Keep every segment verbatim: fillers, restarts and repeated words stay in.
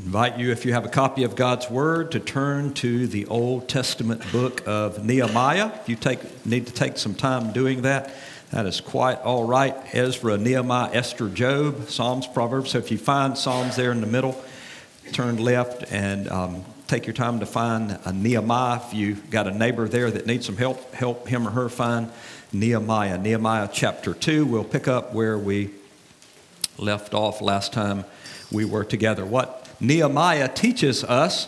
Invite you, if you have a copy of God's Word, to turn to the Old Testament book of Nehemiah. If you take, need to take some time doing that, that is quite all right. Ezra, Nehemiah, Esther, Job, Psalms, Proverbs. So if you find Psalms there in the middle, turn left and um, take your time to find a Nehemiah. If you got a neighbor there that needs some help, help him or her find Nehemiah. Nehemiah chapter two, we'll pick up where we left off last time we were together. What Nehemiah teaches us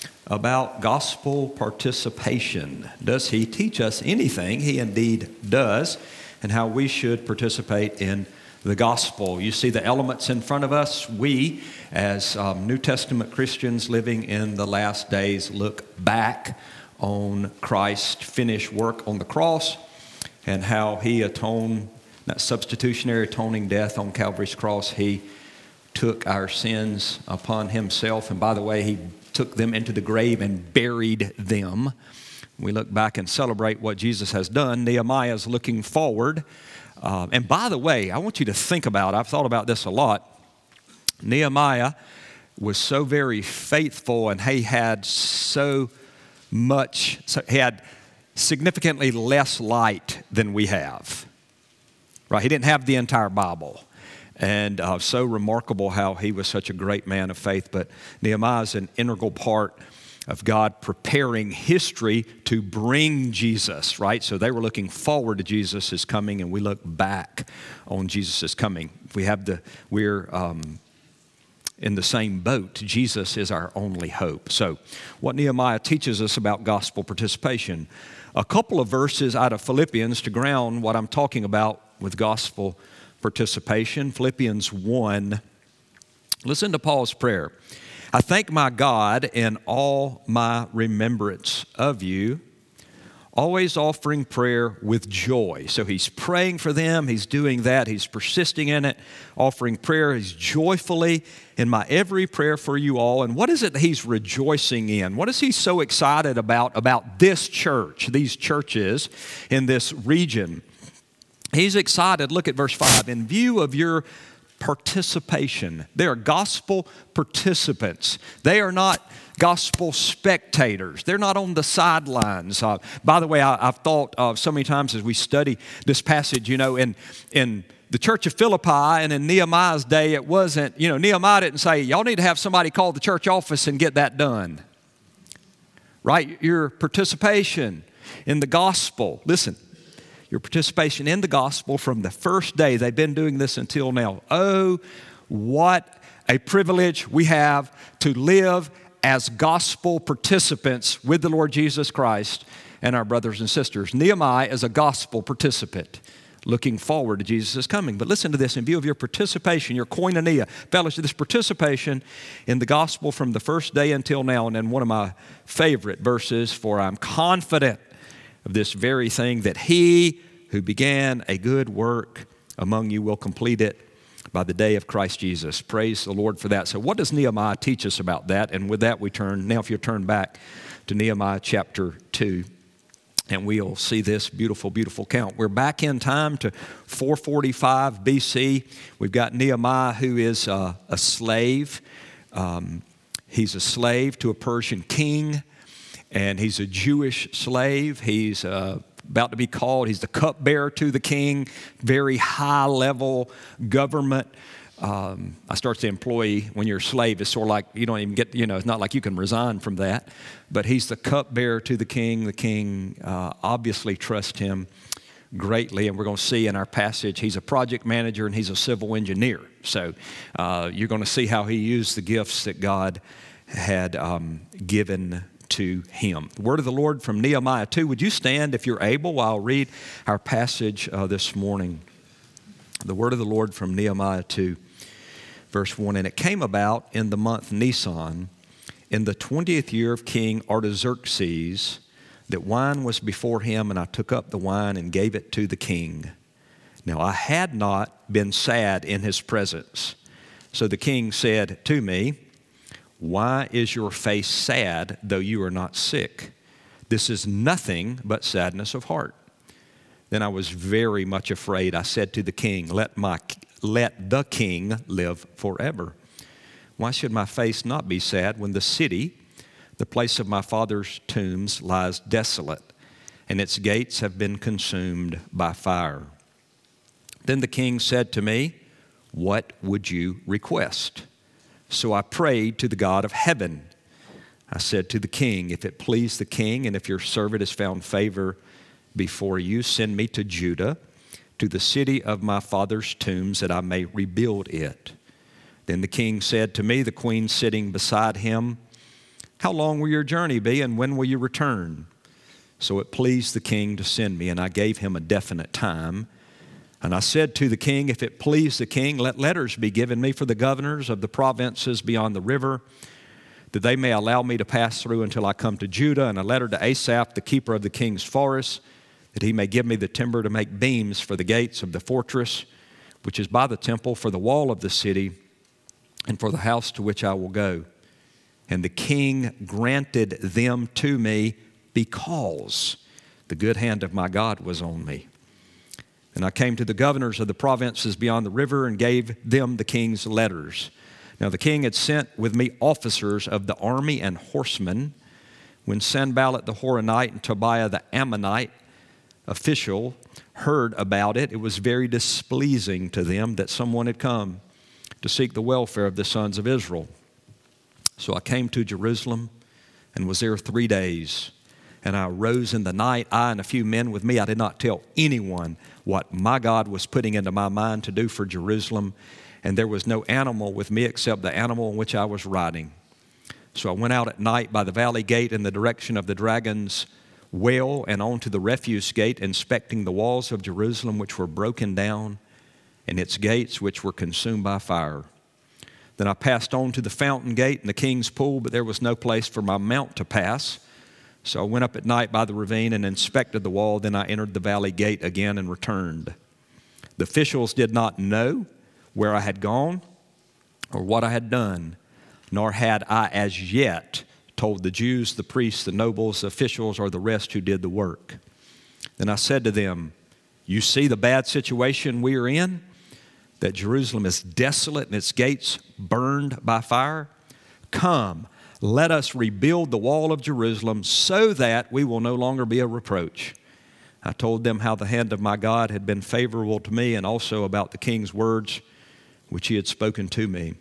about gospel participation. Does he teach us anything? He indeed does, and how we should participate in the gospel. You see the elements in front of us. We, as um, New Testament Christians living in the last days, look back on Christ's finished work on the cross and how he atoned, that substitutionary atoning death on Calvary's cross. He took our sins upon himself. And by the way, he took them into the grave and buried them. We look back and celebrate what Jesus has done. Nehemiah is looking forward. Uh, and by the way, I want you to think about, I've thought about this a lot. Nehemiah was so very faithful, and he had so much, so he had significantly less light than we have. Right? He didn't have the entire Bible. And uh, so remarkable how he was such a great man of faith. But Nehemiah is an integral part of God preparing history to bring Jesus, right? So they were looking forward to Jesus' coming, and we look back on Jesus' coming. We have the, we're um, in the same boat. Jesus is our only hope. So what Nehemiah teaches us about gospel participation, a couple of verses out of Philippians to ground what I'm talking about with gospel participation. Philippians one. Listen to Paul's prayer. I thank my God in all my remembrance of you, always offering prayer with joy. So he's praying for them. He's doing that. He's persisting in it, offering prayer. He's joyfully in my every prayer for you all. And what is it that he's rejoicing in? What is he so excited about, about this church, these churches in this region? He's excited. Look at verse five. In view of your participation, they are gospel participants. They are not gospel spectators. They're not on the sidelines. Uh, by the way, I, I've thought uh, so many times as we study this passage, you know, in, in the church of Philippi and in Nehemiah's day, it wasn't, you know, Nehemiah didn't say, y'all need to have somebody call the church office and get that done. Right? Your participation in the gospel. Listen. Your participation in the gospel from the first day. They've been doing this until now. Oh, what a privilege we have to live as gospel participants with the Lord Jesus Christ and our brothers and sisters. Nehemiah is a gospel participant looking forward to Jesus' coming. But listen to this. In view of your participation, your koinonia, fellowship, this participation in the gospel from the first day until now. And then one of my favorite verses, for I'm confident of this very thing, that he who began a good work among you will complete it by the day of Christ Jesus. Praise the Lord for that. So what does Nehemiah teach us about that? And with that we turn, now if you turn back to Nehemiah chapter two, and we'll see this beautiful, beautiful count. We're back in time to four forty-five B C. We've got Nehemiah, who is uh, a slave. Um, he's a slave to a Persian king. And he's a Jewish slave. He's uh, about to be called. He's the cupbearer to the king. Very high-level government. Um, I start to employee when you're a slave. It's sort of like you don't even get, you know, it's not like you can resign from that. But he's the cupbearer to the king. The king uh, obviously trusts him greatly. And we're going to see in our passage, he's a project manager and he's a civil engineer. So uh, you're going to see how he used the gifts that God had um, given to him. The word of the Lord from Nehemiah two. Would you stand if you're able while I'll read our passage uh, this morning? The word of the Lord from Nehemiah two, verse one. And it came about in the month Nisan, in the twentieth year of King Artaxerxes, that wine was before him, and I took up the wine and gave it to the king. Now I had not been sad in his presence. So the king said to me, why is your face sad, though you are not sick? This is nothing but sadness of heart. Then I was very much afraid. I said to the king, let my let the king live forever. Why should my face not be sad when the city, the place of my father's tombs, lies desolate, and its gates have been consumed by fire?" Then the king said to me, "What would you request?" So I prayed to the God of heaven. I said to the king, "If it please the king, and if your servant has found favor before you, send me to Judah, to the city of my father's tombs, that I may rebuild it." Then the king said to me, the queen sitting beside him, "How long will your journey be, and when will you return?" So it pleased the king to send me, and I gave him a definite time. And I said to the king, "If it please the king, let letters be given me for the governors of the provinces beyond the river, that they may allow me to pass through until I come to Judah, and a letter to Asaph, the keeper of the king's forest, that he may give me the timber to make beams for the gates of the fortress, which is by the temple, for the wall of the city, and for the house to which I will go." And the king granted them to me because the good hand of my God was on me. And I came to the governors of the provinces beyond the river and gave them the king's letters. Now the king had sent with me officers of the army and horsemen. When Sanballat the Horonite and Tobiah the Ammonite official heard about it, it was very displeasing to them that someone had come to seek the welfare of the sons of Israel. So I came to Jerusalem and was there three days. And I arose in the night, I and a few men with me. I did not tell anyone what my God was putting into my mind to do for Jerusalem. And there was no animal with me except the animal on which I was riding. So I went out at night by the valley gate in the direction of the dragon's well and on to the refuse gate, inspecting the walls of Jerusalem, which were broken down, and its gates, which were consumed by fire. Then I passed on to the fountain gate and the king's pool, but there was no place for my mount to pass. So I went up at night by the ravine and inspected the wall. Then I entered the valley gate again and returned. The officials did not know where I had gone or what I had done, nor had I as yet told the Jews, the priests, the nobles, the officials, or the rest who did the work. Then I said to them, "You see the bad situation we are in, that Jerusalem is desolate and its gates burned by fire? Come, let us rebuild the wall of Jerusalem so that we will no longer be a reproach." I told them how the hand of my God had been favorable to me, and also about the king's words which he had spoken to me.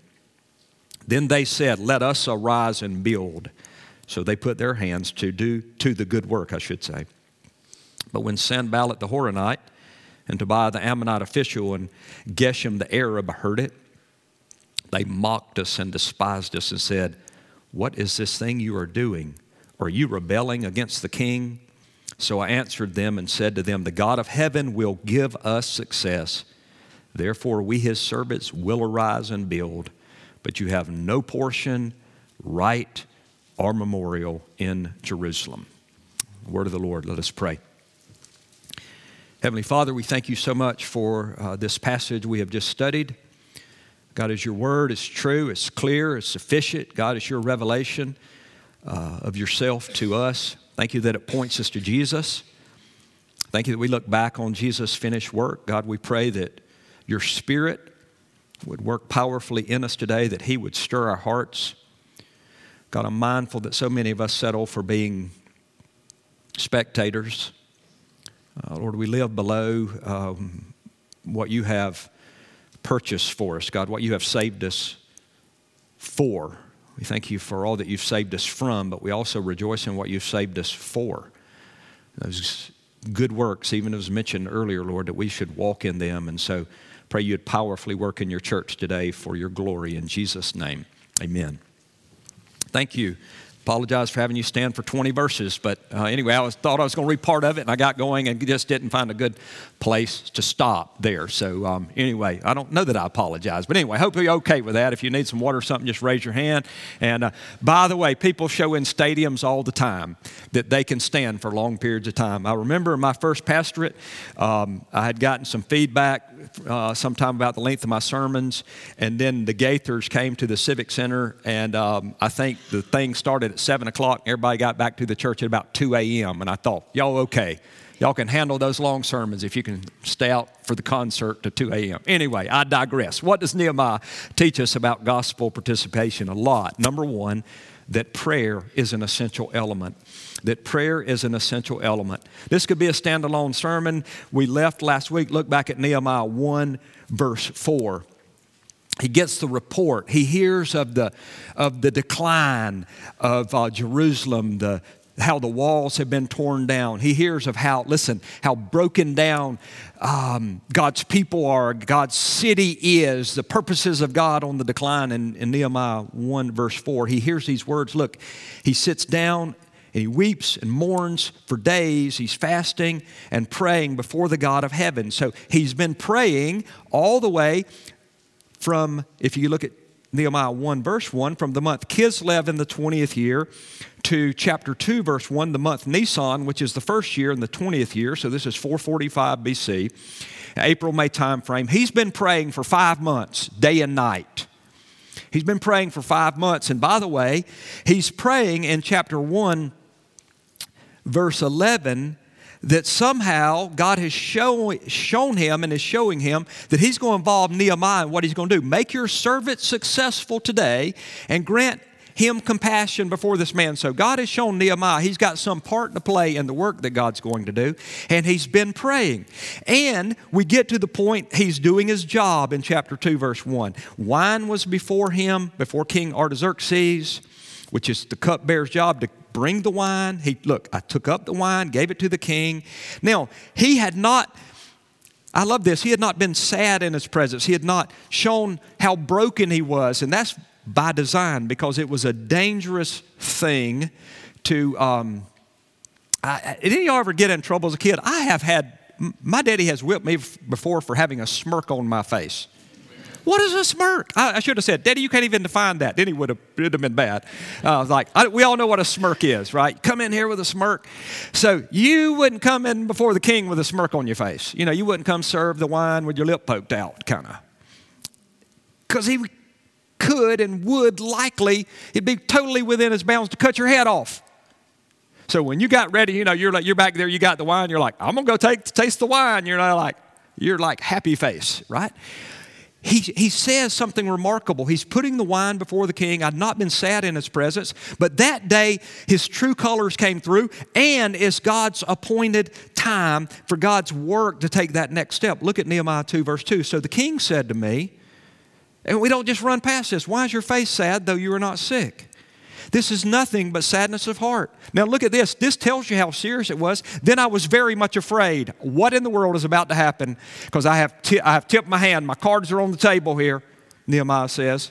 Then they said, "Let us arise and build." So they put their hands to do to the good work, I should say. But when Sanballat the Horonite and Tobiah the Ammonite official and Geshem the Arab heard it, they mocked us and despised us and said, "What is this thing you are doing? Are you rebelling against the king?" So I answered them and said to them, "The God of heaven will give us success. Therefore we his servants will arise and build. But you have no portion, right, or memorial in Jerusalem." Word of the Lord. Let us pray. Heavenly Father, we thank you so much for uh, this passage we have just studied. God, as your word is true, it's clear, it's sufficient. God, it's your revelation uh, of yourself to us. Thank you that it points us to Jesus. Thank you that we look back on Jesus' finished work. God, we pray that your Spirit would work powerfully in us today, that he would stir our hearts. God, I'm mindful that so many of us settle for being spectators. Uh, Lord, we live below um, what you have purchased for us, God, what you have saved us for. We thank you for all that you've saved us from, but we also rejoice in what you've saved us for. Those good works, even as mentioned earlier, Lord, that we should walk in them. And so pray you'd powerfully work in your church today for your glory. In Jesus' name, amen. Thank you. Apologize for having you stand for twenty verses, but uh, anyway, I was, thought I was going to read part of it, and I got going and just didn't find a good place to stop there. So um, anyway, I don't know that I apologize, but anyway, I hope you're okay with that. If you need some water or something, just raise your hand. And uh, by the way, people show in stadiums all the time that they can stand for long periods of time. I remember in my first pastorate, um, I had gotten some feedback uh, sometime about the length of my sermons, and then the Gaithers came to the Civic Center, and um, I think the thing started at seven o'clock. Everybody got back to the church at about two a.m. And I thought, y'all okay? Y'all can handle those long sermons if you can stay out for the concert to two a.m. Anyway, I digress. What does Nehemiah teach us about gospel participation? A lot. Number one, that prayer is an essential element. That prayer is an essential element. This could be a standalone sermon. We left last week. Look back at Nehemiah one, verse four. He gets the report. He hears of the, of the decline of uh, Jerusalem, the how the walls have been torn down. He hears of how, listen, how broken down um, God's people are, God's city is, the purposes of God on the decline. In, in Nehemiah one, verse four, he hears these words. Look, he sits down and he weeps and mourns for days. He's fasting and praying before the God of heaven. So he's been praying all the way from, if you look at Nehemiah one, verse one, from the month Kislev in the twentieth year to chapter two, verse one, the month Nisan, which is the first year in the twentieth year. So this is four forty-five B C, April, May time frame. He's been praying for five months, day and night. He's been praying for five months. And by the way, he's praying in chapter one, verse eleven, that somehow God has show, shown him and is showing him that he's going to involve Nehemiah in what he's going to do. Make your servant successful today and grant him compassion before this man. So God has shown Nehemiah he's got some part to play in the work that God's going to do, and he's been praying. And we get to the point he's doing his job in chapter two, verse one. Wine was before him, before King Artaxerxes, which is the cupbearer's job to bring the wine. He, look, I took up the wine, gave it to the king. Now, he had not, I love this, he had not been sad in his presence. He had not shown how broken he was. And that's by design, because it was a dangerous thing to, um, I, did any of y'all ever get in trouble as a kid? I have had, my daddy has whipped me before for having a smirk on my face. What is a smirk? I, I should have said, Daddy, you can't even define that. Then he would have, it would have been bad. Uh, I was like, I, we all know what a smirk is, right? Come in here with a smirk. So you wouldn't come in before the king with a smirk on your face. You know, you wouldn't come serve the wine with your lip poked out, kind of. Because he could and would likely, it'd be totally within his bounds to cut your head off. So when you got ready, you know, you're like, you're back there, you got the wine, you're like, I'm going to go take, taste the wine. You're not like, you're like happy face, right? He, he says something remarkable. He's putting the wine before the king. I'd not been sad in his presence, but that day his true colors came through, and it's God's appointed time for God's work to take that next step. Look at Nehemiah two, verse two. So the king said to me, and we don't just run past this, why is your face sad though you are not sick? This is nothing but sadness of heart. Now look at this. This tells you how serious it was. Then I was very much afraid. What in the world is about to happen? Because I have, t- I have tipped my hand. My cards are on the table here, Nehemiah says.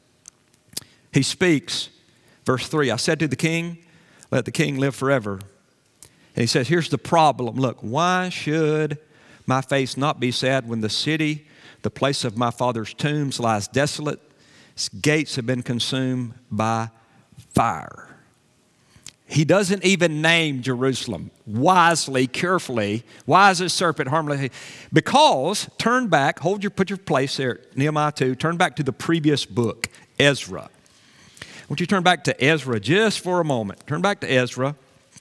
He speaks. Verse three, I said to the king, let the king live forever. And he says, here's the problem. Look, why should my face not be sad when the city, the place of my father's tombs, lies desolate? Its gates have been consumed by fire. He doesn't even name Jerusalem. Wisely, carefully, wise as serpent, harmless. Because, turn back, hold your, put your place there, Nehemiah two, turn back to the previous book, Ezra. I want you to turn back to Ezra just for a moment. Turn back to Ezra.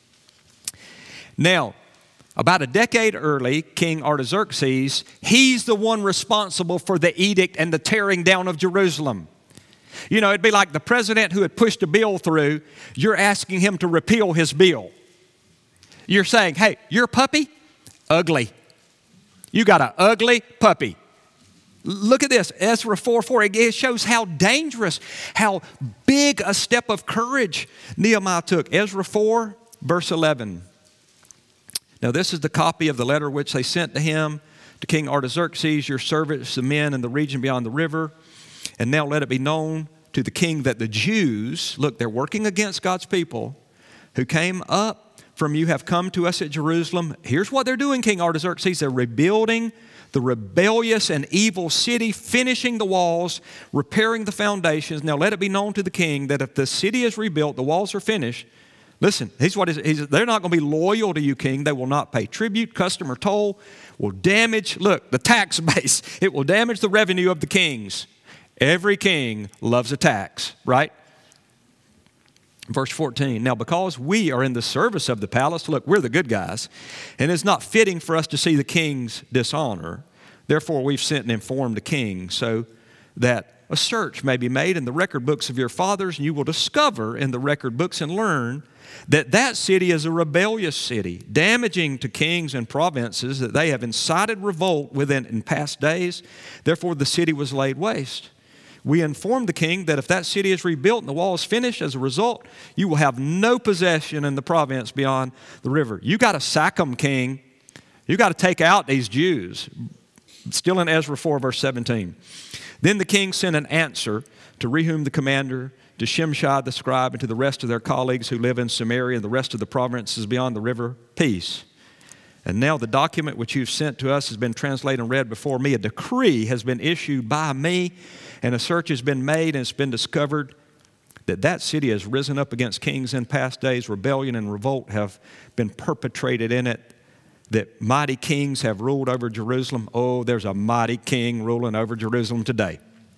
Now, about a decade early, King Artaxerxes, he's the one responsible for the edict and the tearing down of Jerusalem. You know, it'd be like the president who had pushed a bill through. You're asking him to repeal his bill. You're saying, hey, your puppy, ugly. You got an ugly puppy. Look at this, Ezra four four. It shows how dangerous, how big a step of courage Nehemiah took. Ezra four, verse eleven. Now this is the copy of the letter which they sent to him, to King Artaxerxes, your servants, the men in the region beyond the river. And now let it be known to the king that the Jews, look, they're working against God's people, who came up from you have come to us at Jerusalem. Here's what they're doing, King Artaxerxes. They're rebuilding the rebellious and evil city, finishing the walls, repairing the foundations. Now let it be known to the king that if the city is rebuilt, the walls are finished. Listen, he's what is, he's, they're not going to be loyal to you, king. They will not pay tribute, custom, or toll. Will damage, look, the tax base. It will damage the revenue of the kings. Every king loves a tax, right? Verse fourteen, now because we are in the service of the palace, look, we're the good guys, and it's not fitting for us to see the king's dishonor. Therefore, we've sent and informed the king so that a search may be made in the record books of your fathers, and you will discover in the record books and learn that that city is a rebellious city, damaging to kings and provinces, that they have incited revolt within in past days. Therefore, the city was laid waste. We informed the king that if that city is rebuilt and the wall is finished, as a result, you will have no possession in the province beyond the river. You got to sack them, king. You got to take out these Jews. Still in Ezra four, verse seventeen. Then the king sent an answer to Rehum the commander, to Shimshai the scribe, and to the rest of their colleagues who live in Samaria and the rest of the provinces beyond the river, peace. And now the document which you've sent to us has been translated and read before me. A decree has been issued by me, and a search has been made, and it's been discovered that that city has risen up against kings in past days. Rebellion and revolt have been perpetrated in it, that mighty kings have ruled over Jerusalem. Oh, there's a mighty king ruling over Jerusalem today.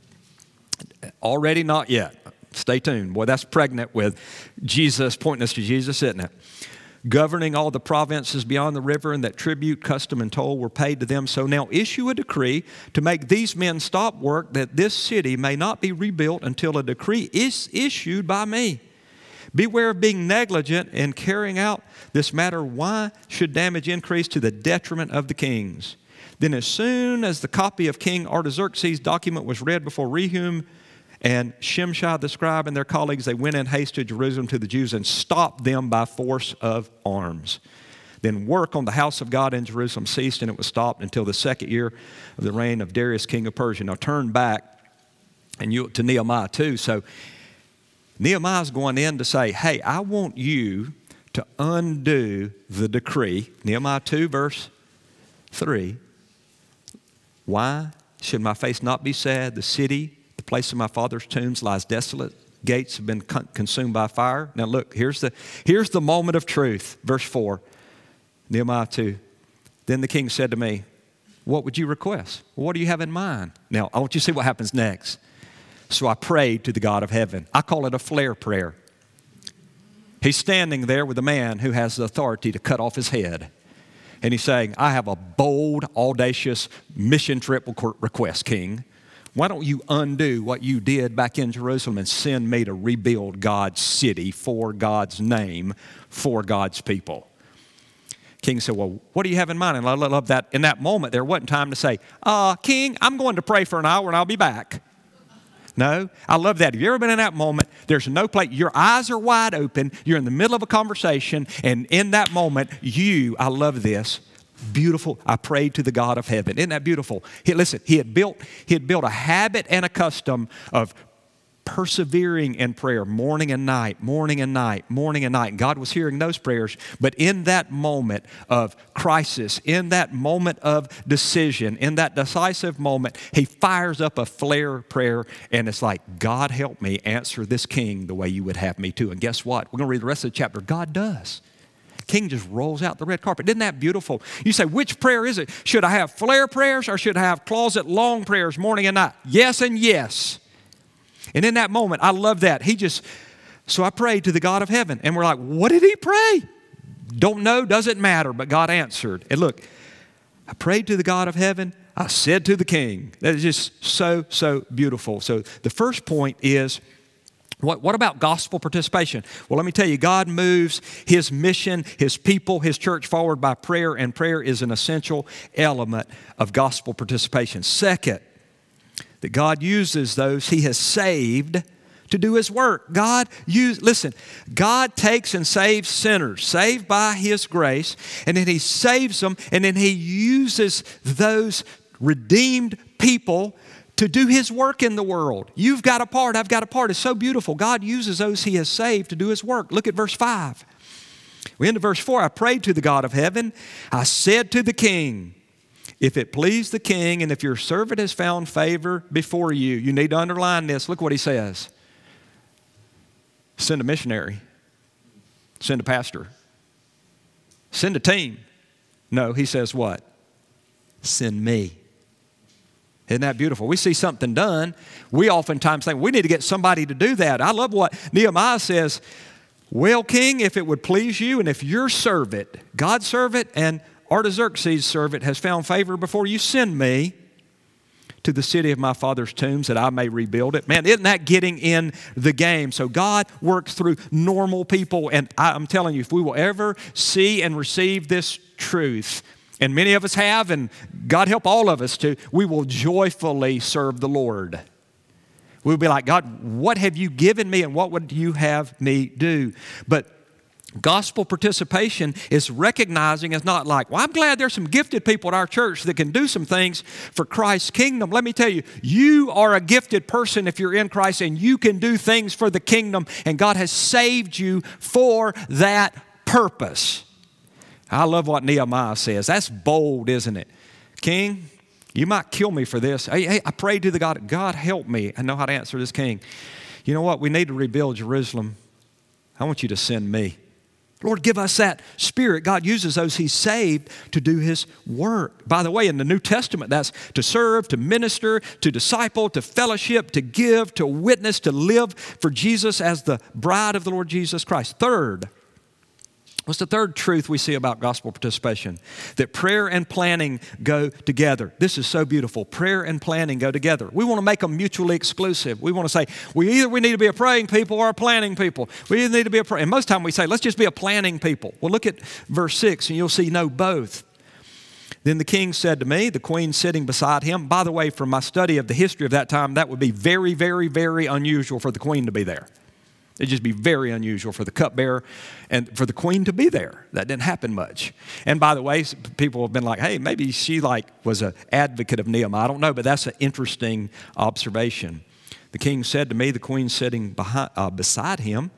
Already not yet. Stay tuned. Boy, that's pregnant with Jesus, pointing us to Jesus, isn't it? Governing all the provinces beyond the river, and that tribute, custom, and toll were paid to them. So now issue a decree to make these men stop work, that this city may not be rebuilt until a decree is issued by me. Beware of being negligent in carrying out this matter. Why should damage increase to the detriment of the kings? Then as soon as the copy of King Artaxerxes' document was read before Rehum and Shimshai the scribe and their colleagues, they went in haste to Jerusalem to the Jews and stopped them by force of arms. Then work on the house of God in Jerusalem ceased, and it was stopped until the second year of the reign of Darius, king of Persia. Now turn back and you to Nehemiah two. So Nehemiah's going in to say, hey, I want you to undo the decree. Nehemiah two, verse three. Why should my face not be sad? The city, the place of my father's tombs, lies desolate. Gates have been con- consumed by fire. Now look, here's the, here's the moment of truth. Verse four, Nehemiah two. Then the king said to me, what would you request? Well, what do you have in mind? Now, I want you to see what happens next. So I prayed to the God of heaven. I call it a flare prayer. He's standing there with a man who has the authority to cut off his head. And he's saying, I have a bold, audacious mission trip request, King. Why don't you undo what you did back in Jerusalem and send me to rebuild God's city for God's name, for God's people? King said, well, what do you have in mind? And I love that in that moment, there wasn't time to say, uh, King, I'm going to pray for an hour and I'll be back. No, I love that. Have you ever been in that moment? There's no place. Your eyes are wide open. You're in the middle of a conversation. And in that moment, you, I love this, beautiful. I prayed to the God of heaven. Isn't that beautiful? He, listen, he had built, he had built a habit and a custom of persevering in prayer morning and night, morning and night, morning and night. And God was hearing those prayers. But in that moment of crisis, in that moment of decision, in that decisive moment, he fires up a flare prayer, and it's like, God help me answer this king the way you would have me to. And guess what? We're going to read the rest of the chapter. God does. King just rolls out the red carpet. Isn't that beautiful? You say, which prayer is it? Should I have flare prayers or should I have closet long prayers morning and night? Yes and yes. And in that moment, I love that. He just, so I prayed to the God of heaven. And we're like, what did he pray? Don't know, doesn't matter, but God answered. And look, I prayed to the God of heaven. I said to the king. That is just so, so beautiful. So the first point is, what, what about gospel participation? Well, let me tell you, God moves his mission, his people, his church forward by prayer, and prayer is an essential element of gospel participation. Second, that God uses those he has saved to do his work. God use, listen, God takes and saves sinners, saved by his grace, and then he saves them, and then he uses those redeemed people to do his work in the world. You've got a part, I've got a part. It's so beautiful. God uses those he has saved to do his work. Look at verse five. We end of verse four. I prayed to the God of heaven. I said to the king, if it please the king, and if your servant has found favor before you, you need to underline this. Look what he says. Send a missionary. Send a pastor. Send a team. No, he says what? Send me. Isn't that beautiful? We see something done. We oftentimes think we need to get somebody to do that. I love what Nehemiah says. Well, king, if it would please you, and if your servant, God's servant and Artaxerxes' servant, has found favor before you, send me to the city of my father's tombs that I may rebuild it. Man, isn't that getting in the game? So God works through normal people, and I'm telling you, if we will ever see and receive this truth, and many of us have, and God help all of us to, we will joyfully serve the Lord. We'll be like, God, what have you given me, and what would you have me do? But gospel participation is recognizing it's not like, well, I'm glad there's some gifted people at our church that can do some things for Christ's kingdom. Let me tell you, you are a gifted person if you're in Christ, and you can do things for the kingdom, and God has saved you for that purpose. I love what Nehemiah says. That's bold, isn't it? King, you might kill me for this. Hey, hey, I prayed to the God, God help me. I know how to answer this king. You know what? We need to rebuild Jerusalem. I want you to send me. Lord, give us that spirit. God uses those He's saved to do His work. By the way, in the New Testament, that's to serve, to minister, to disciple, to fellowship, to give, to witness, to live for Jesus as the bride of the Lord Jesus Christ. Third, what's the third truth we see about gospel participation? That prayer and planning go together. This is so beautiful. Prayer and planning go together. We want to make them mutually exclusive. We want to say, we either we need to be a praying people or a planning people. We either need to be a praying. And most time we say, let's just be a planning people. Well, look at verse six, and you'll see no both. Then the king said to me, the queen sitting beside him. By the way, from my study of the history of that time, that would be very, very, very unusual for the queen to be there. It'd just be very unusual for the cupbearer and for the queen to be there. That didn't happen much. And by the way, people have been like, hey, maybe she like was an advocate of Nehemiah. I don't know, but that's an interesting observation. The king said to me, the queen sitting behind, uh, beside him,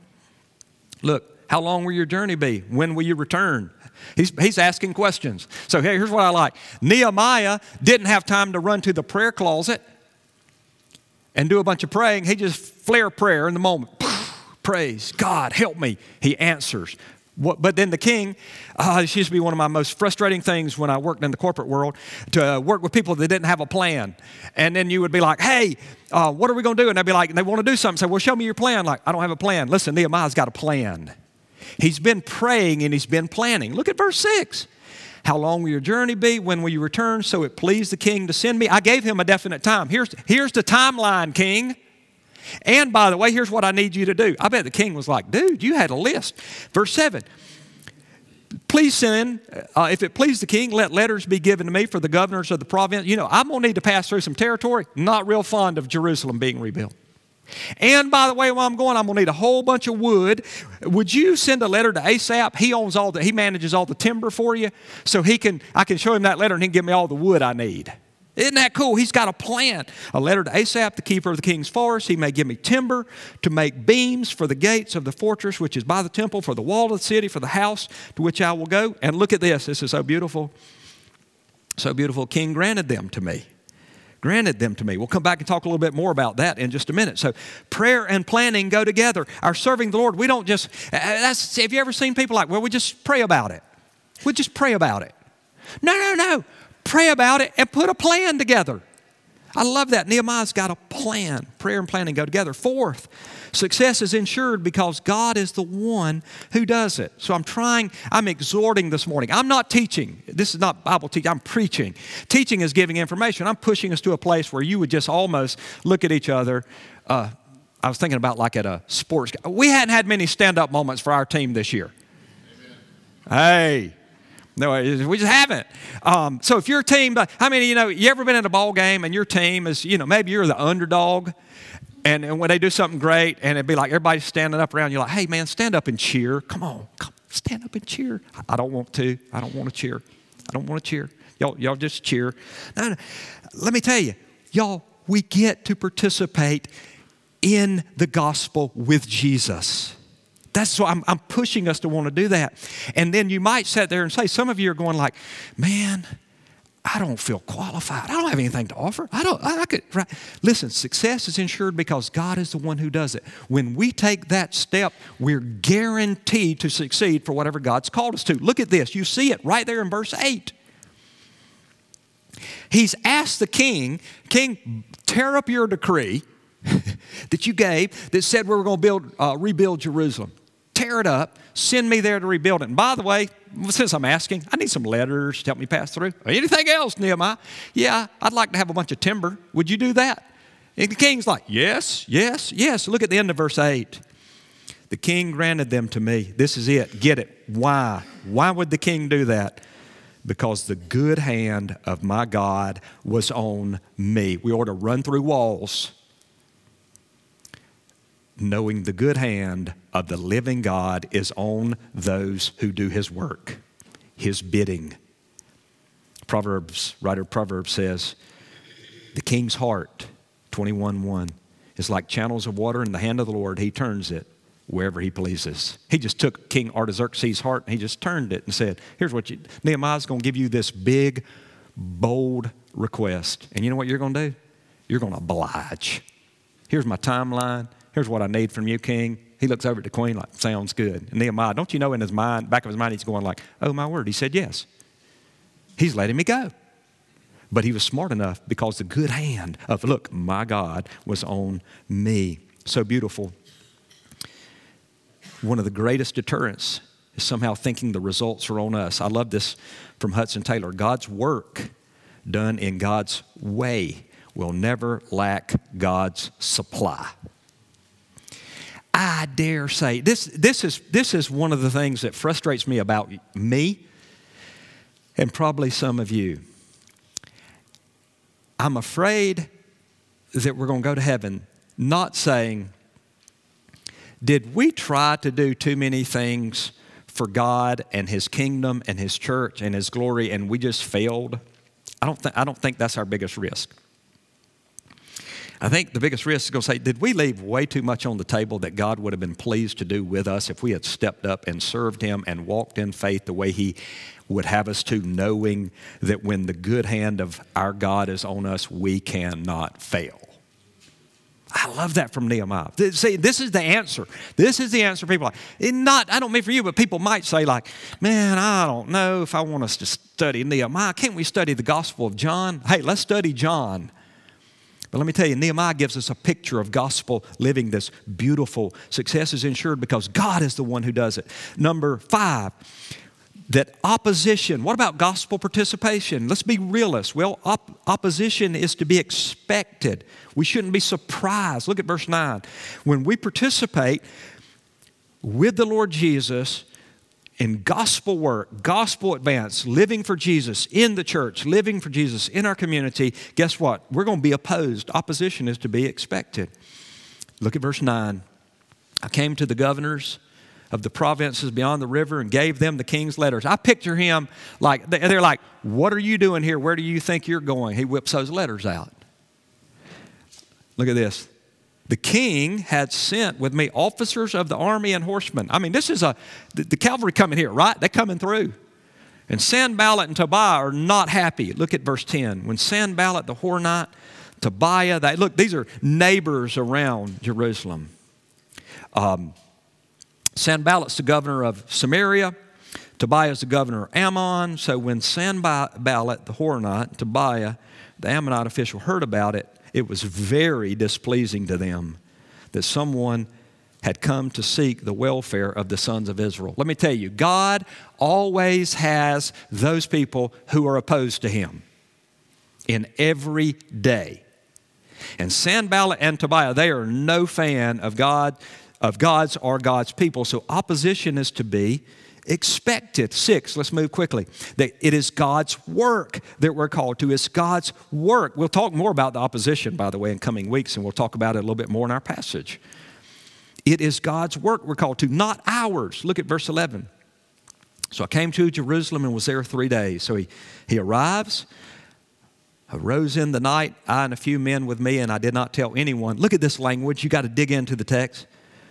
look, how long will your journey be? When will you return? He's, he's asking questions. So hey, here's what I like. Nehemiah didn't have time to run to the prayer closet and do a bunch of praying. He just flare prayer in the moment. Praise God, help me. He answers. What, but then the king, uh, this used to be one of my most frustrating things when I worked in the corporate world, to uh, work with people that didn't have a plan. And then you would be like, hey, uh, what are we going to do? And they'd be like, and they want to do something. Say, well, show me your plan. Like, I don't have a plan. Listen, Nehemiah's got a plan. He's been praying and he's been planning. Look at verse six. How long will your journey be? When will you return? So it pleased the king to send me. I gave him a definite time. Here's, here's the timeline, king. And by the way, here's what I need you to do. I bet the king was like, dude, you had a list. Verse seven, please send, uh, if it please the king, let letters be given to me for the governors of the province. You know, I'm going to need to pass through some territory. Not real fond of Jerusalem being rebuilt. And by the way, while I'm going, I'm going to need a whole bunch of wood. Would you send a letter to Asaph? He owns all the, he manages all the timber for you. So he can, I can show him that letter and he can give me all the wood I need. Isn't that cool? He's got a plan. A letter to Asaph, the keeper of the king's forest. He may give me timber to make beams for the gates of the fortress, which is by the temple, for the wall of the city, for the house to which I will go. And look at this. This is so beautiful. So beautiful. King granted them to me. Granted them to me. We'll come back and talk a little bit more about that in just a minute. So prayer and planning go together. Our serving the Lord, we don't just, that's, have you ever seen people like, well, we just pray about it. We just pray about it. No, no, no. Pray about it and put a plan together. I love that. Nehemiah's got a plan. Prayer and planning go together. Fourth, success is ensured because God is the one who does it. So I'm trying, I'm exhorting this morning. I'm not teaching. This is not Bible teaching. I'm preaching. Teaching is giving information. I'm pushing us to a place where you would just almost look at each other. Uh, I was thinking about like at a sports. We hadn't had many stand-up moments for our team this year. Amen. Hey. No, we just haven't. Um, so if your team, I mean, you know, you ever been in a ball game and your team is, you know, maybe you're the underdog and, and when they do something great and it'd be like everybody's standing up around, you're like, hey, man, stand up and cheer. Come on, come, stand up and cheer. I don't want to. I don't want to cheer. I don't want to cheer. Y'all, y'all just cheer. No, no. Let me tell you, y'all, we get to participate in the gospel with Jesus. That's why I'm, I'm pushing us to want to do that. And then you might sit there and say, some of you are going like, man, I don't feel qualified. I don't have anything to offer. I don't, I, I could, right. Listen, success is ensured because God is the one who does it. When we take that step, we're guaranteed to succeed for whatever God's called us to. Look at this. You see it right there in verse eight. He's asked the king, king, tear up your decree that you gave that said we were going to build, uh, rebuild Jerusalem. tear it up, send me there to rebuild it. And by the way, since I'm asking, I need some letters to help me pass through. Anything else, Nehemiah? Yeah, I'd like to have a bunch of timber. Would you do that? And the king's like, yes, yes, yes. Look at the end of verse eight. The king granted them to me. This is it. Get it. Why? Why would the king do that? Because the good hand of my God was on me. We ought to run through walls knowing the good hand of the living God is on those who do his work, his bidding. Proverbs, writer of Proverbs says, the king's heart, twenty-one one, is like channels of water in the hand of the Lord. He turns it wherever he pleases. He just took King Artaxerxes' heart and he just turned it and said, here's what you, Nehemiah's going to give you this big, bold request. And you know what you're going to do? You're going to oblige. Here's my timeline. Here's what I need from you, king. He looks over at the queen like, sounds good. And Nehemiah, don't you know in his mind, back of his mind, he's going like, oh my word. He said yes. He's letting me go. But he was smart enough because the good hand of, look, my God was on me. So beautiful. One of the greatest deterrents is somehow thinking the results are on us. I love this from Hudson Taylor. God's work done in God's way will never lack God's supply. I dare say, this, this, is, this is one of the things that frustrates me about me and probably some of you. I'm afraid that we're going to go to heaven not saying, did we try to do too many things for God and his kingdom and his church and his glory and we just failed? I don't, th- I don't think that's our biggest risk. I think the biggest risk is going to say, did we leave way too much on the table that God would have been pleased to do with us if we had stepped up and served him and walked in faith the way he would have us to, knowing that when the good hand of our God is on us, we cannot fail. I love that from Nehemiah. See, this is the answer. This is the answer. People are like, not, I don't mean for you, but people might say like, man, I don't know if I want us to study Nehemiah. Can't we study the Gospel of John? Hey, let's study John. But let me tell you, Nehemiah gives us a picture of gospel living that's beautiful. Success is ensured because God is the one who does it. Number five, that opposition. What about gospel participation? Let's be realists. Well, op- opposition is to be expected. We shouldn't be surprised. Look at verse nine. When we participate with the Lord Jesus in gospel work, gospel advance, living for Jesus in the church, living for Jesus in our community, guess what? We're going to be opposed. Opposition is to be expected. Look at verse nine. I came to the governors of the provinces beyond the river and gave them the king's letters. I picture him like, they're like, what are you doing here? Where do you think you're going? He whips those letters out. Look at this. The king had sent with me officers of the army and horsemen. I mean, this is a, the, the cavalry coming here, right? They're coming through. And Sanballat and Tobiah are not happy. Look at verse ten. When Sanballat the Horonite, Tobiah, they, look, these are neighbors around Jerusalem. Um, Sanballat's the governor of Samaria. Tobiah's the governor of Ammon. So when Sanballat the Horonite, Tobiah, the Ammonite official, heard about it, it was very displeasing to them that someone had come to seek the welfare of the sons of Israel. Let me tell you, God always has those people who are opposed to him in every day. And Sanballat and Tobiah, they are no fan of God, of God's or God's people. So opposition is to be expected. Six, let's move quickly. That it is God's work that we're called to. It's God's work. We'll talk more about the opposition, by the way, in coming weeks, and we'll talk about it a little bit more in our passage. It is God's work we're called to, not ours. Look at verse eleven. So I came to Jerusalem and was there three days. So he, he arrives, arose in the night, I and a few men with me, and I did not tell anyone. Look at this language. You got to dig into the text.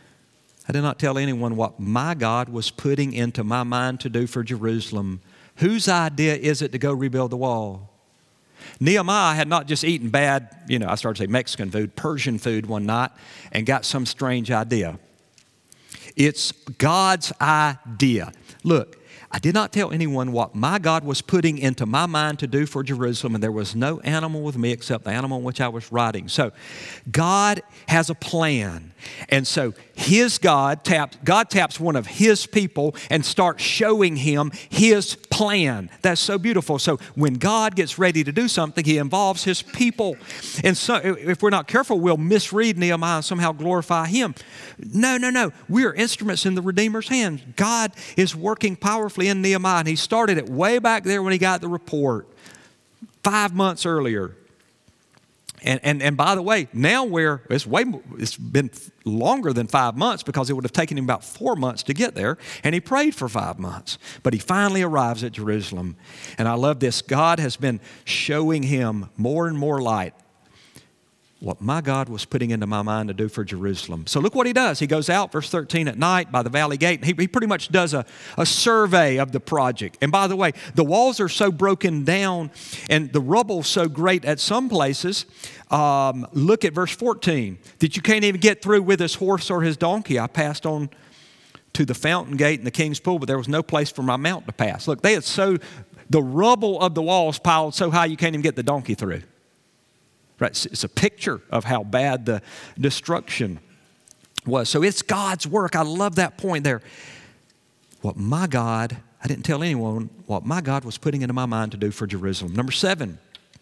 I did not tell anyone what my God was putting into my mind to do for Jerusalem. Whose idea is it to go rebuild the wall? Nehemiah had not just eaten bad, you know, I started to say Mexican food, Persian food one night and got some strange idea. It's God's idea. Look, I did not tell anyone what my God was putting into my mind to do for Jerusalem, and there was no animal with me except the animal on which I was riding. So God has a plan. And so his God taps, God taps one of his people and starts showing him his plan. That's so beautiful. So when God gets ready to do something, he involves his people. And so if we're not careful, we'll misread Nehemiah and somehow glorify him. No, no, no. We are instruments in the Redeemer's hands. God is working powerfully in Nehemiah, and he started it way back there when he got the report, five months earlier. And, and, and by the way, now we're, it's, way, it's been longer than five months because it would have taken him about four months to get there, and he prayed for five months. But he finally arrives at Jerusalem. And I love this. God has been showing him more and more light what my God was putting into my mind to do for Jerusalem. So look what he does. He goes out, verse thirteen, at night by the valley gate. And he, he pretty much does a, a survey of the project. And by the way, the walls are so broken down and the rubble so great at some places. Um, look at verse fourteen. That you can't even get through with his horse or his donkey. I passed on to the fountain gate and the king's pool, but there was no place for my mount to pass. Look, they had so, the rubble of the walls piled so high you can't even get the donkey through. Right? It's a picture of how bad the destruction was. So it's God's work. I love that point there. What my God, I didn't tell anyone what my God was putting into my mind to do for Jerusalem. Number seven,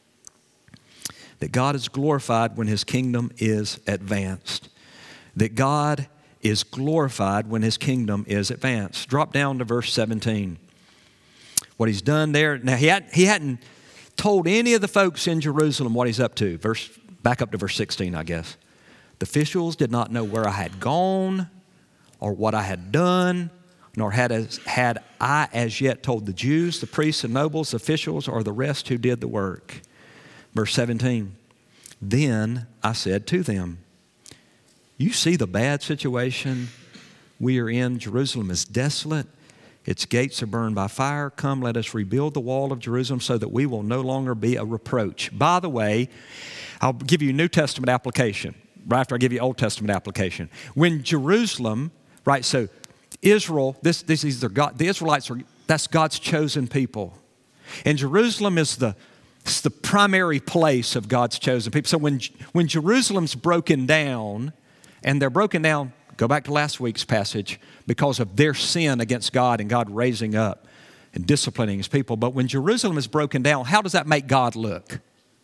that God is glorified when his kingdom is advanced. That God is glorified when his kingdom is advanced. Drop down to verse seventeen. What he's done there, now he, had, he hadn't told any of the folks in Jerusalem what he's up to. Verse, back up to verse sixteen, I guess. The officials did not know where I had gone or what I had done, nor had, as, had I as yet told the Jews, the priests and nobles, officials, or the rest who did the work. Verse seventeen, then I said to them, you see the bad situation we are in. Jerusalem is desolate. Its gates are burned by fire. Come, let us rebuild the wall of Jerusalem so that we will no longer be a reproach. By the way, I'll give you a New Testament application right after I give you Old Testament application. When Jerusalem, right, so Israel, this, this is their God, the Israelites are, that's God's chosen people. And Jerusalem is the, it's the primary place of God's chosen people. So when, when Jerusalem's broken down, and they're broken down, go back to last week's passage, because of their sin against God and God raising up and disciplining his people. But when Jerusalem is broken down, how does that make God look?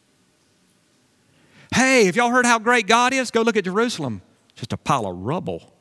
Hey, have y'all heard how great God is? Go look at Jerusalem. Just a pile of rubble.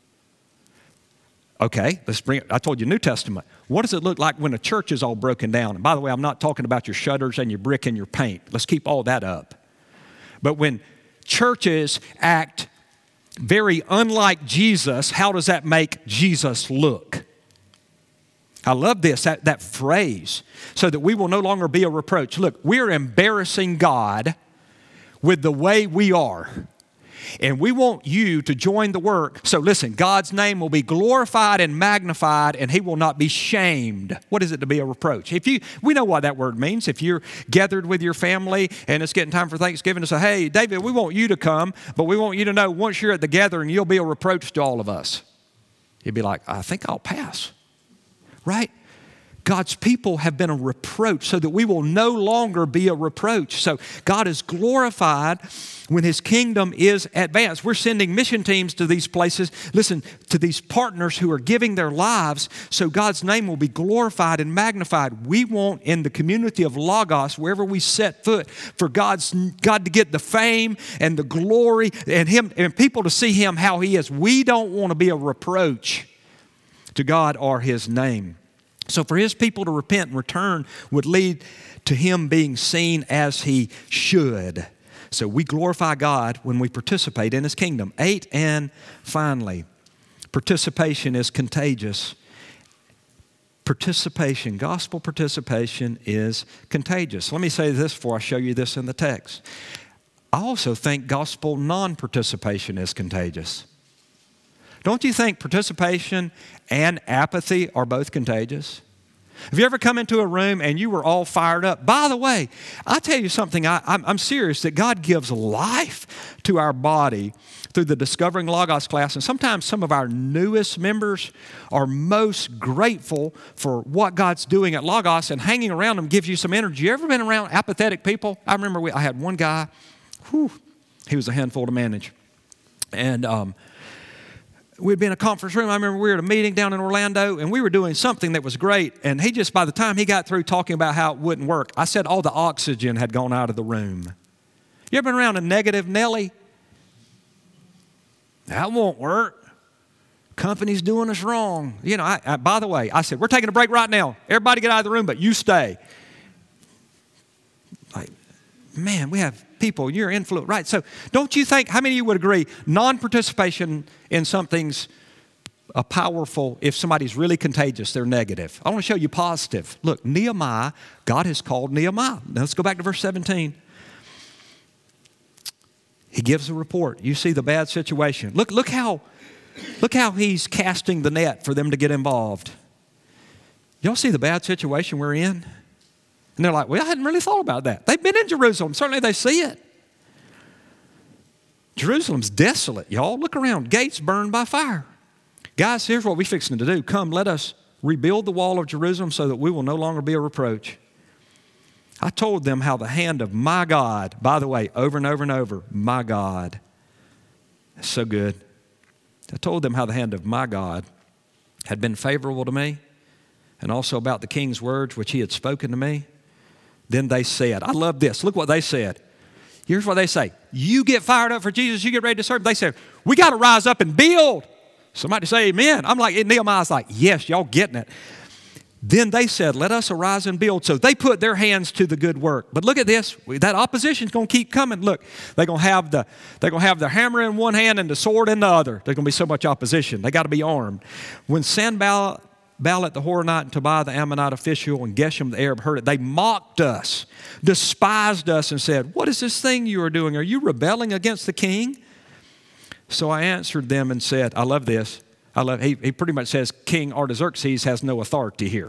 Okay, let's bring it. I told you New Testament. What does it look like when a church is all broken down? And by the way, I'm not talking about your shutters and your brick and your paint. Let's keep all that up. But when churches act very unlike Jesus, how does that make Jesus look? I love this, that, that phrase, so that we will no longer be a reproach. Look, we're embarrassing God with the way we are. And we want you to join the work. So listen, God's name will be glorified and magnified, and he will not be shamed. What is it to be a reproach? If you, we know what that word means. If you're gathered with your family and it's getting time for Thanksgiving to say, hey, David, we want you to come, but we want you to know once you're at the gathering, you'll be a reproach to all of us. You'd be like, I think I'll pass. Right? God's people have been a reproach so that we will no longer be a reproach. So God is glorified when his kingdom is advanced. We're sending mission teams to these places, listen, to these partners who are giving their lives so God's name will be glorified and magnified. We want in the community of Lagos, wherever we set foot, for God's God to get the fame and the glory and him and people to see him how he is. We don't want to be a reproach to God or his name. So for his people to repent and return would lead to him being seen as he should. So we glorify God when we participate in his kingdom. Eight, and finally, participation is contagious. Participation, gospel participation is contagious. Let me say this before I show you this in the text. I also think gospel non-participation is contagious. Don't you think participation and apathy are both contagious? Have you ever come into a room and you were all fired up? By the way, I'll tell you something. I, I'm, I'm serious that God gives life to our body through the Discovering Logos class. And sometimes some of our newest members are most grateful for what God's doing at Logos, and hanging around them gives you some energy. You ever been around apathetic people? I remember we, I had one guy, whew, he was a handful to manage. And um, we'd be in a conference room. I remember we were at a meeting down in Orlando, and we were doing something that was great. And he just, by the time he got through talking about how it wouldn't work, I said all the oxygen had gone out of the room. You ever been around a negative Nelly? That won't work. Company's doing us wrong. You know, I, I, by the way, I said, we're taking a break right now. Everybody get out of the room, but you stay. Like, man, we have people, you're influenced, right? So don't you think, how many of you would agree, non-participation in something's a powerful, if somebody's really contagious, they're negative. I want to show you positive. Look, Nehemiah, God has called Nehemiah. Now let's go back to verse seventeen. He gives a report. You see the bad situation. Look, look how, look how he's casting the net for them to get involved. Y'all see the bad situation we're in? And they're like, well, I hadn't really thought about that. They've been in Jerusalem. Certainly they see it. Jerusalem's desolate, y'all. Look around. Gates burned by fire. Guys, here's what we're fixing to do. Come, let us rebuild the wall of Jerusalem so that we will no longer be a reproach. I told them how the hand of my God, by the way, over and over and over, my God. That's so good. I told them how the hand of my God had been favorable to me, and also about the king's words which he had spoken to me. Then they said, I love this. Look what they said. Here's what they say. You get fired up for Jesus. You get ready to serve. They said, we got to rise up and build. Somebody say amen. I'm like, Nehemiah's like, yes, y'all getting it. Then they said, let us arise and build. So they put their hands to the good work. But look at this. That opposition's going to keep coming. Look, they're going to have the they're going to have the hammer in one hand and the sword in the other. There's going to be so much opposition. They got to be armed. When Sanballat, Balak the Horonite, and Tobiah the Ammonite official, and Geshem the Arab heard it, they mocked us, despised us, and said, what is this thing you are doing? Are you rebelling against the king? So I answered them and said, I love this. I love, he, he pretty much says King Artaxerxes has no authority here.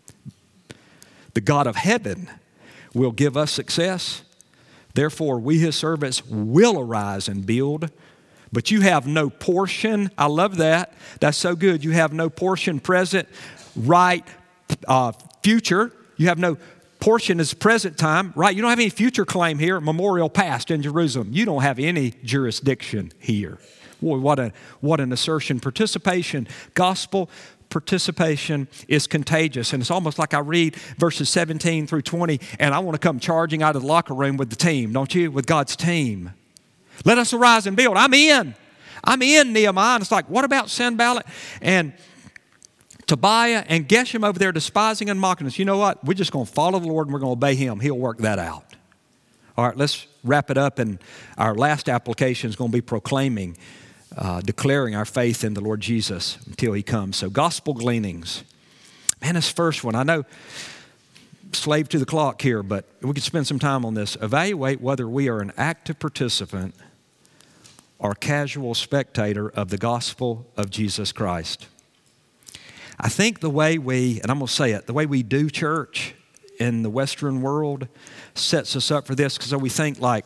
The God of heaven will give us success. Therefore, we his servants will arise and build. But you have no portion. I love that. That's so good. You have no portion present, right, uh, future. You have no portion is present time, right? You don't have any future claim here. Memorial past in Jerusalem. You don't have any jurisdiction here. Boy, what, a, what an assertion. Participation, gospel participation is contagious. And it's almost like I read verses seventeen through twenty, and I want to come charging out of the locker room with the team, don't you? With God's team. Let us arise and build. I'm in. I'm in, Nehemiah. And it's like, what about Sanballat and Tobiah and Geshem over there despising and mocking us? You know what? We're just going to follow the Lord and we're going to obey him. He'll work that out. All right, let's wrap it up. And our last application is going to be proclaiming, uh, declaring our faith in the Lord Jesus until he comes. So gospel gleanings. Man, this first one, I know, slave to the clock here, but we could spend some time on this. Evaluate whether we are an active participant or casual spectator of the gospel of Jesus Christ. I think the way we, and I'm going to say it, the way we do church in the Western world sets us up for this, because we think like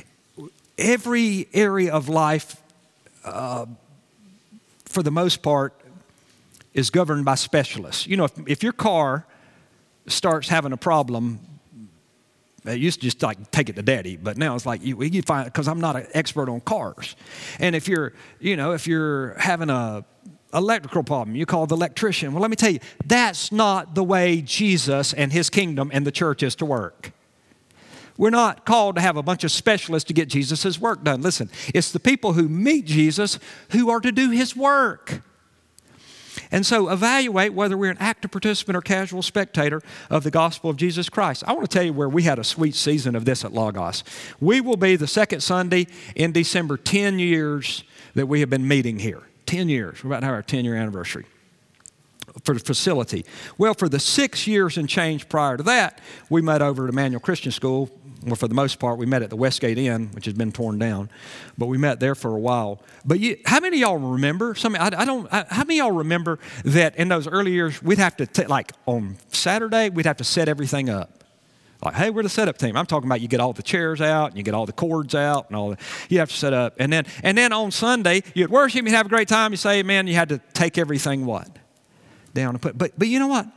every area of life, uh, for the most part, is governed by specialists. You know, if, if your car starts having a problem, it used to just like take it to daddy, but now it's like you, you find, because I'm not an expert on cars. And if you're, you know, if you're having a electrical problem, you call the electrician. Well, let me tell you, that's not the way Jesus and his kingdom and the church is to work. We're not called to have a bunch of specialists to get Jesus' work done. Listen, it's the people who meet Jesus who are to do his work. And so evaluate whether we're an active participant or casual spectator of the gospel of Jesus Christ. I want to tell you where we had a sweet season of this at Logos. We will be the second Sunday in December, ten years that we have been meeting here. ten years. We're about to have our ten-year anniversary. for the facility. Well, for the six years and change prior to that, we met over at Emmanuel Christian School. Well, for the most part, we met at the Westgate Inn, which has been torn down, but we met there for a while. But you, how many of y'all remember? Some, I, I don't. I, how many of y'all remember that in those early years, we'd have to t- like on Saturday, we'd have to set everything up. Like, hey, we're the setup team. I'm talking about you get all the chairs out and you get all the cords out and all that. You have to set up, and then and then on Sunday, you'd worship, you'd have a great time. You say, amen. You had to take everything what down and put. But but you know what?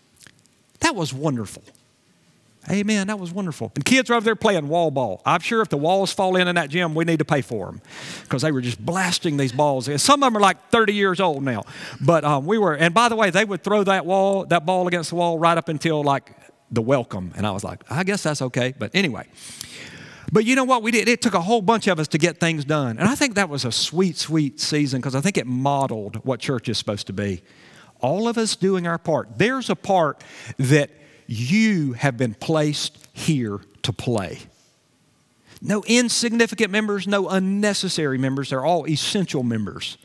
That was wonderful. Amen. That was wonderful. And kids are over there playing wall ball. I'm sure if the walls fall in in that gym, we need to pay for them because they were just blasting these balls in. Some of them are like thirty years old now. But um, we were, and by the way, they would throw that wall, that ball against the wall right up until like the welcome. And I was like, I guess that's okay. But anyway. But you know what we did? It took a whole bunch of us to get things done. And I think that was a sweet, sweet season because I think it modeled what church is supposed to be. All of us doing our part. There's a part that you have been placed here to play. No insignificant members, no unnecessary members. They're all essential members.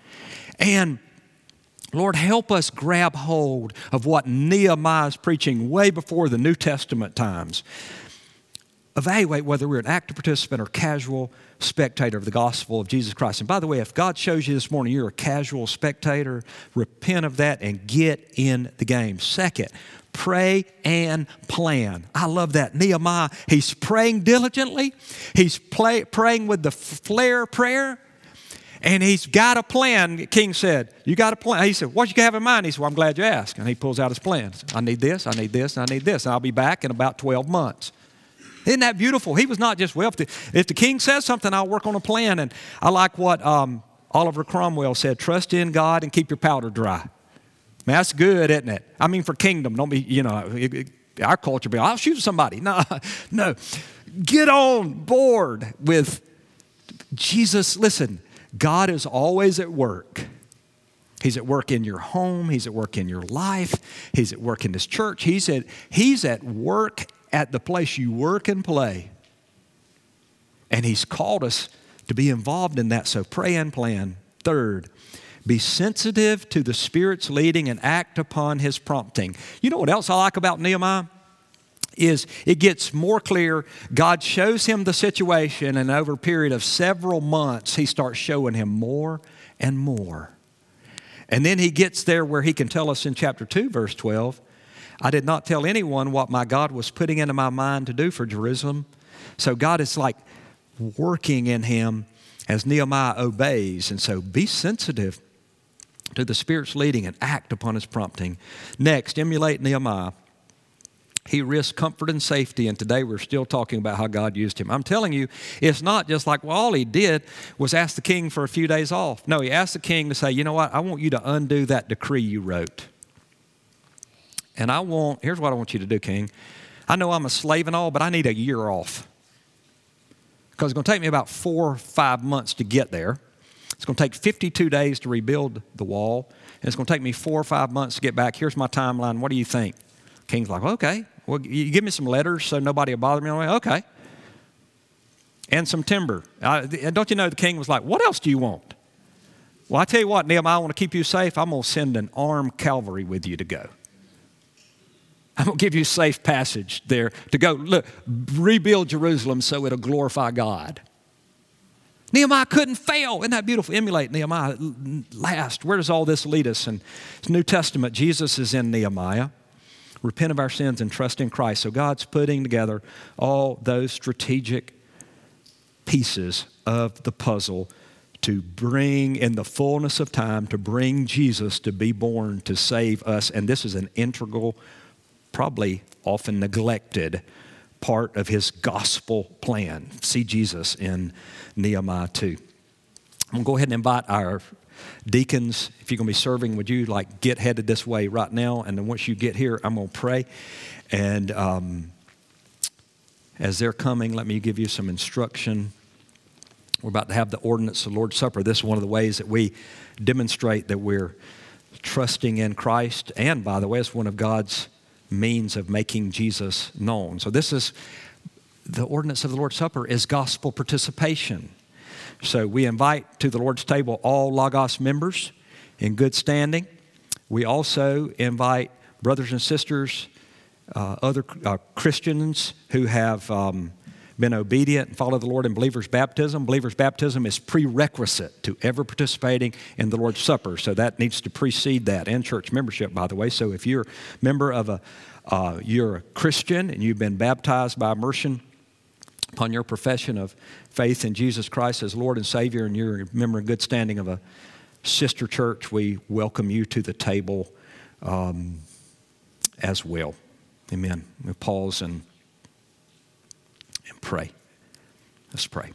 And Lord, help us grab hold of what Nehemiah is preaching way before the New Testament times. Evaluate whether we're an active participant or casual spectator of the gospel of Jesus Christ. And by the way, if God shows you this morning you're a casual spectator, repent of that and get in the game. Second, pray and plan. I love that. Nehemiah, he's praying diligently. He's play, praying with the flair prayer. And he's got a plan. The king said, you got a plan. He said, what you have in mind? He said, well, I'm glad you asked. And he pulls out his plans. I need this, I need this, and I need this. And I'll be back in about twelve months. Isn't that beautiful? He was not just, well, if the, if the king says something, I'll work on a plan. And I like what um, Oliver Cromwell said, trust in God and keep your powder dry. Man, that's good, isn't it? I mean, for kingdom, don't be, you know, it, it, our culture be, I'll shoot somebody. No, no. Get on board with Jesus. Listen, God is always at work. He's at work in your home. He's at work in your life. He's at work in this church. He's at, he's at work at the place you work and play. And he's called us to be involved in that. So pray and plan. Third, be sensitive to the Spirit's leading and act upon his prompting. You know what else I like about Nehemiah? Is it gets more clear. God shows him the situation, and over a period of several months, he starts showing him more and more. And then he gets there where he can tell us in chapter two, verse twelve, I did not tell anyone what my God was putting into my mind to do for Jerusalem. So God is like working in him as Nehemiah obeys. And so be sensitive to the Spirit's leading and act upon his prompting. Next, emulate Nehemiah. He risked comfort and safety, and today we're still talking about how God used him. I'm telling you, it's not just like, well, all he did was ask the king for a few days off. No, he asked the king to say, you know what, I want you to undo that decree you wrote. And I want, here's what I want you to do, king. I know I'm a slave and all, but I need a year off. Because it's going to take me about four or five months to get there. It's going to take fifty-two days to rebuild the wall. And it's going to take me four or five months to get back. Here's my timeline. What do you think? King's like, okay. Well, you give me some letters so nobody will bother me on the way? Okay. And some timber. I, and don't you know the king was like, what else do you want? Well, I tell you what, Nehemiah, I want to keep you safe. I'm going to send an armed cavalry with you to go. I'm going to give you safe passage there to go, look, rebuild Jerusalem so it'll glorify God. Nehemiah couldn't fail. Isn't that beautiful? Emulate Nehemiah. Last, where does all this lead us? In the New Testament, Jesus is in Nehemiah. Repent of our sins and trust in Christ. So God's putting together all those strategic pieces of the puzzle to bring, in the fullness of time, to bring Jesus to be born to save us. And this is an integral, probably often neglected part of his gospel plan. See Jesus in Nehemiah two. I'm going to go ahead and invite our deacons. If you're going to be serving, would you like get headed this way right now? And then once you get here, I'm going to pray. And um, as they're coming, let me give you some instruction. We're about to have the ordinance of the Lord's Supper. This is one of the ways that we demonstrate that we're trusting in Christ. And by the way, it's one of God's means of making Jesus known. So this is, the ordinance of the Lord's Supper is gospel participation. So we invite to the Lord's table all Logos members in good standing. We also invite brothers and sisters, uh, other uh, Christians who have um, been obedient and followed the Lord in believer's baptism. Believer's baptism is prerequisite to ever participating in the Lord's Supper, so that needs to precede that, and church membership, by the way. So if you're a member of a, uh, you're a Christian and you've been baptized by immersion upon your profession of faith in Jesus Christ as Lord and Savior, and you're a member in good standing of a sister church, we welcome you to the table um, as well. Amen. We'll pause and and pray. Let's pray.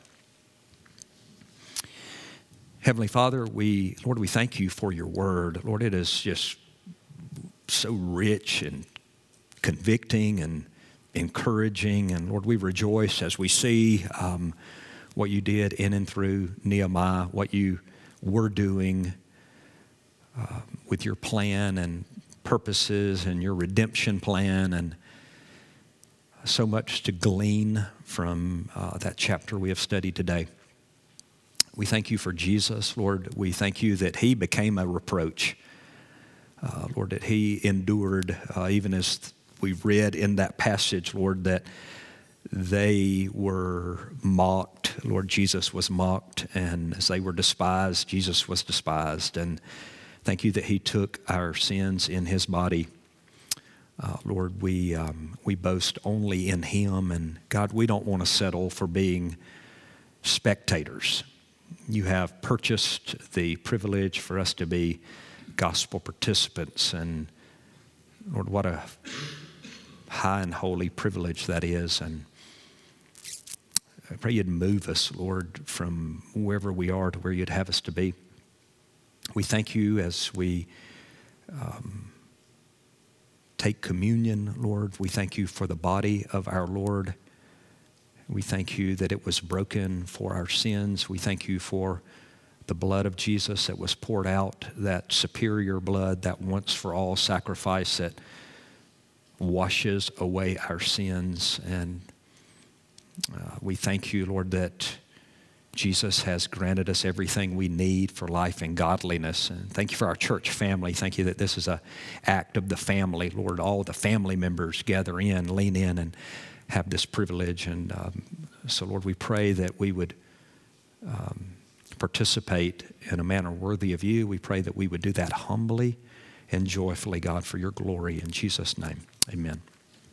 Heavenly Father, we, Lord, we thank you for your word. Lord, it is just so rich and convicting and encouraging. And Lord, we rejoice as we see um, what you did in and through Nehemiah, what you were doing uh, with your plan and purposes and your redemption plan, and so much to glean from uh, that chapter we have studied today. We thank you for Jesus, Lord. We thank you that he became a reproach. Uh, Lord, that he endured, uh, even as we've read in that passage, Lord, that they were mocked. Lord, Jesus was mocked, and as they were despised, Jesus was despised. And thank you that he took our sins in his body. Uh, Lord, we um, we boast only in him, and God, we don't want to settle for being spectators. You have purchased the privilege for us to be gospel participants, and Lord, what a high and holy privilege that is. And I pray you'd move us, Lord, from wherever we are to where you'd have us to be. We thank you as we um, take communion, Lord. We thank you for the body of our Lord. We thank you that it was broken for our sins. We thank you for the blood of Jesus that was poured out, that superior blood, that once for all sacrifice that washes away our sins. And uh, we thank you, Lord, that Jesus has granted us everything we need for life and godliness. And thank you for our church family. Thank you that this is an act of the family. Lord, all the family members gather in, lean in, and have this privilege. And um, so, Lord, we pray that we would um, participate in a manner worthy of you. We pray that we would do that humbly and joyfully, God, for your glory. In Jesus' name, amen.